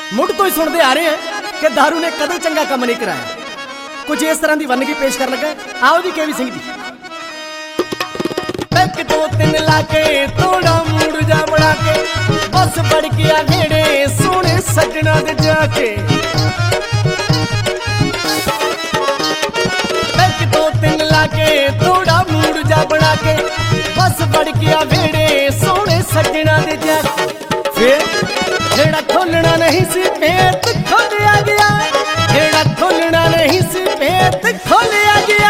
मुड़ तो ही सुनते आ रहे हैं कि दारू ने कदे चंगा काम नहीं कराया। कुछ इस तरह की वनगी पेश कर लगा। आओ जी केवी सिंह जी। पैक दो तीन लाके थोड़ा मूड जा बना के बस बढ़ गया घेड़े सोने सजना दे जाके। पैक दो तीन लाके थोड़ा मूड जा बना के बस बढ़ गया घेड़े सोने सजना दे जाके। फिर जेड़ा खोलना नहीं सी भेत खोलिया गया, जेड़ा खोलना नहीं सी भेत खोलिया गया।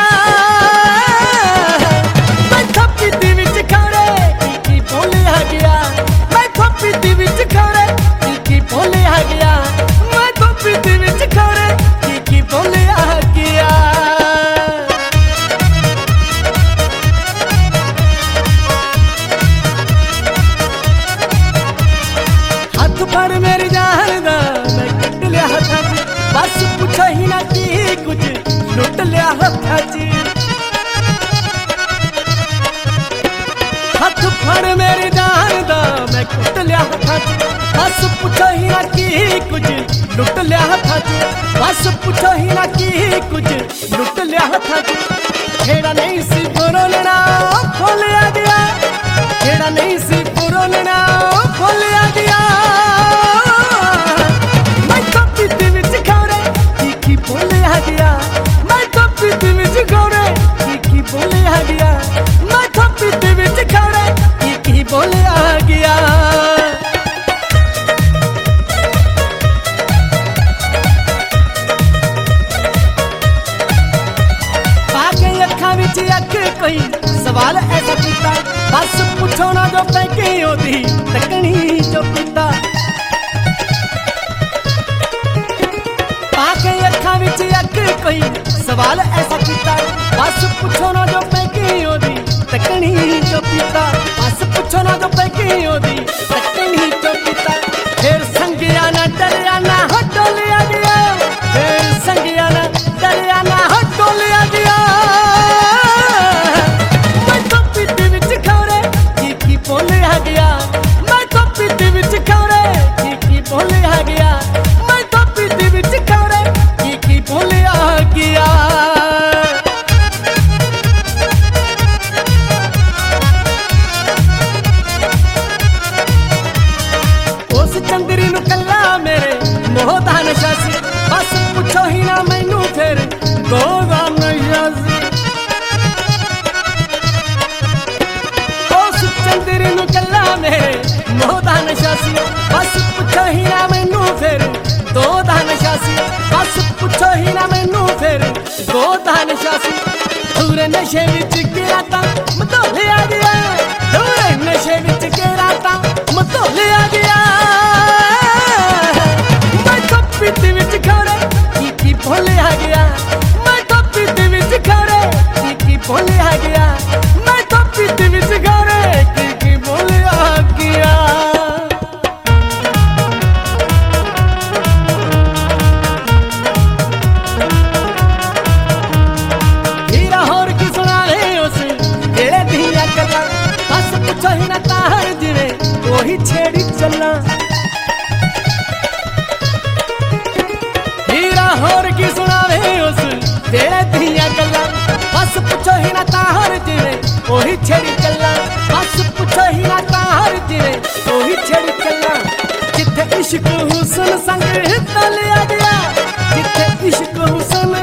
मैं थप्पी दी विच खड़े की बोलिया गया, मैं थप्पी दी विच खड़े की बोलिया गया, मैं थप्पी दी विच खड़े की बोलिया गया। हाथ फड़ मेरी जान दा मैं कट लिया हथा च, बस पूछो ही ना की कुछ लुट लिया हथा च। हाथ फड़ मेरी जान दा मैं कट लिया हथा च, बस पूछो ही ना की कुछ लुट लिया हथा च, बस पूछो ही ना की कुछ लुट लिया हथा च। जेड़ा नहीं सी पुरोलना खोलिया गया, जेड़ा नहीं सी पुरोलना खोलिया गया। मैं थप्पी दी विच खड़े की बोलिया गया, मैं थप्पी दी विच खड़े की बोलिया गया, मैं थप्पी दी विच खड़े की बोलिया गया। बाकी अखा विच अख कोई सवाल ऐसा पूछता, बस पूछो ना जो पैके ओदी तकनी जो पीता। बाकी अखा विच अख कोई सवाल ऐसा कीता, बस पूछो ना जो पैके ओदी तकनी जो पीता, बस पूछो ना जो पैके ओदी तकनी जो पीता। फिर संगिया ना डरिया ना हो डोलिया गया, फिर संगिया ना डरिया ना हो डोलिया गया। मैं थप्पी दी विच खड़े की बोलिया गया, मैं थप्पी दी विच खड़े की बोलिया गया, मैं थप्पी दी विच खड़े की बोलिया गया। उस चंदरी नु कल्ला मेरे मोह दा नशा सी, बस पूछो ही ना मैनू फिर दो दा नशा सी। उस चंदरी नु कल्ला मेरे मोह दा नशा सी, बस पूछो ही ना मैनू फिर दो दा नशा सी, बस पूछो ही ना मैनू फिर दो दा नशा सी। दूर नशे विच गिराता मतोलिया गया, दूर नशे विच गिराता मतोलिया गया। मैं थप्पी दी विच खड़े की बोलिया गया, मैं थप्पी दी विच खड़े की बोलिया गया, मैं थप्पी दी विच खड़े की बोलिया गया। हीरा होर की सुना रहे उस जेड़े दिया गल्लां, बस पूछो ही ना तार जिवे वही छेड़ी चलना। हीरा होर की सुना रहे उस जेड़े दिया गल्लां, बस पूछो ही ना तार जिवे वही छेड़ी चलना, बस पूछो ही ना तार जिवे वही छेड़ी चलना। जिथे इश्क हुसन संग तलिया गया, जिथे इश्क हुसन